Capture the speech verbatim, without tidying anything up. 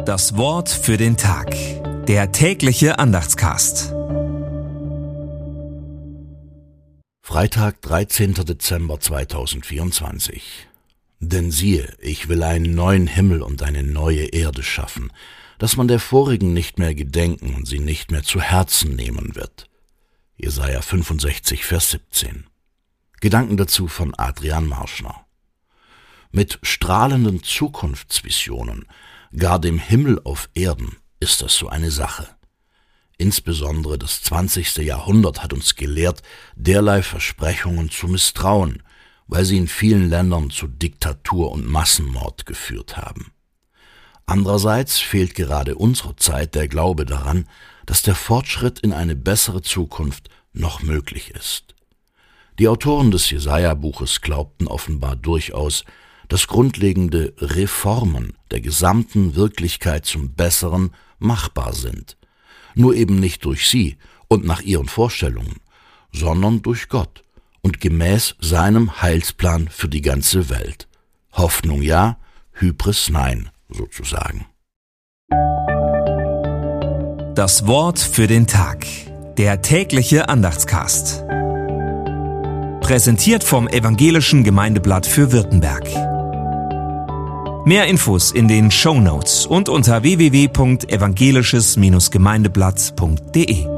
Das Wort für den Tag. Der tägliche Andachtscast. Freitag, dreizehnter Dezember zweitausendvierundzwanzig. Denn siehe, ich will einen neuen Himmel und eine neue Erde schaffen, dass man der vorigen nicht mehr gedenken und sie nicht mehr zu Herzen nehmen wird. Jesaja fünfundsechzig, Vers siebzehn. Gedanken dazu von Adrian Marschner. Mit strahlenden Zukunftsvisionen, gar dem Himmel auf Erden, ist das so eine Sache. Insbesondere das zwanzigste Jahrhundert hat uns gelehrt, derlei Versprechungen zu misstrauen, weil sie in vielen Ländern zu Diktatur und Massenmord geführt haben. Andererseits fehlt gerade unserer Zeit der Glaube daran, dass der Fortschritt in eine bessere Zukunft noch möglich ist. Die Autoren des Jesaja-Buches glaubten offenbar durchaus, dass grundlegende Reformen der gesamten Wirklichkeit zum Besseren machbar sind, nur eben nicht durch sie und nach ihren Vorstellungen, sondern durch Gott und gemäß seinem Heilsplan für die ganze Welt. Hoffnung ja, Hybris nein, sozusagen. Das Wort für den Tag. Der tägliche Andachtscast. Präsentiert vom Evangelischen Gemeindeblatt für Württemberg. Mehr Infos in den Shownotes und unter w w w punkt evangelisches Gemeindeblatt punkt de.